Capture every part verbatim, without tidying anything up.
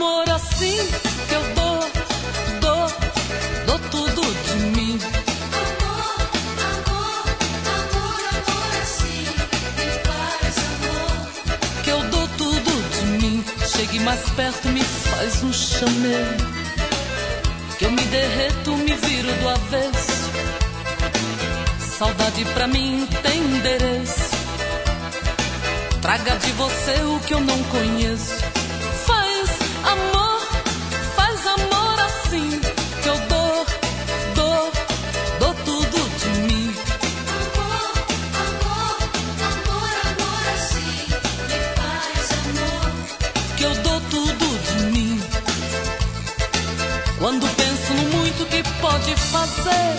amor assim que eu dou, dou, dou tudo de mim. Amor, amor, amor, amor assim, me faz amor. Que eu dou tudo de mim. Chegue mais perto, me faz um chamego. Que eu me derreto, me viro do avesso. Saudade pra mim tem endereço. Traga de você o que eu não conheço. Faz amor, faz amor assim. Que eu dou, dou, dou tudo de mim. Amor, amor, amor, amor assim, me faz amor. Que eu dou tudo de mim. Quando penso no muito que pode fazer,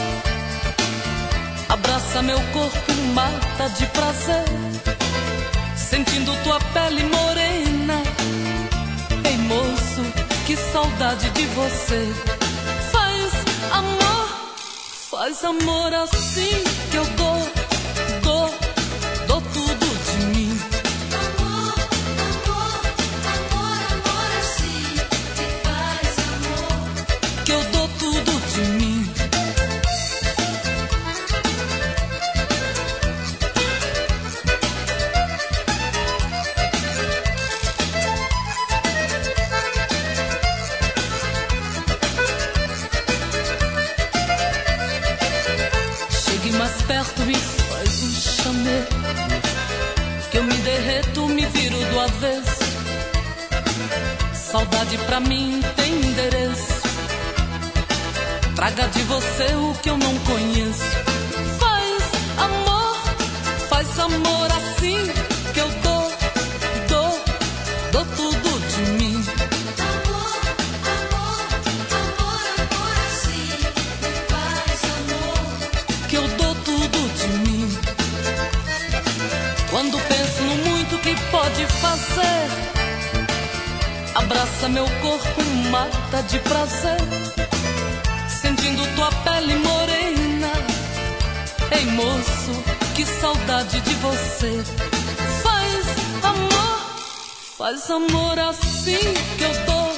abraça meu corpo, mata de prazer. Sentindo tua pele morena. Ei moço, que saudade de você. Faz amor, faz amor assim. Que eu dou, dou, dou tudo de mim. Amor, amor, amor, amor assim, me faz amor. Que eu dou tudo de mim. Mais perto me faz um chamego. Que eu me derreto, me viro do avesso. Saudade pra mim tem endereço. Traga de você o que eu não conheço. Faz amor, faz amor assim. Que eu dou, dou, dou tudo de mim. Amor, amor, amor, amor assim, me faz amor. Que eu dou tudo de mim. Quando penso no muito que pode fazer, abraça meu corpo, mata de prazer. Sentindo tua pele morena. Ei moço, que saudade de você. Faz amor, faz amor assim. Que eu dou,